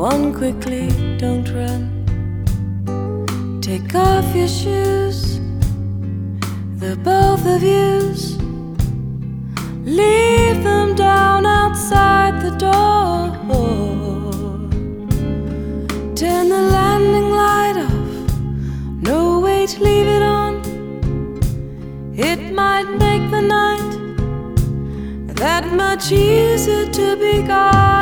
on quickly, don't run. Take off your shoes, the both of yous. Leave them down outside the door. Turn the landing light off, no, wait, leave it on. It might make the night that much easier to be gone.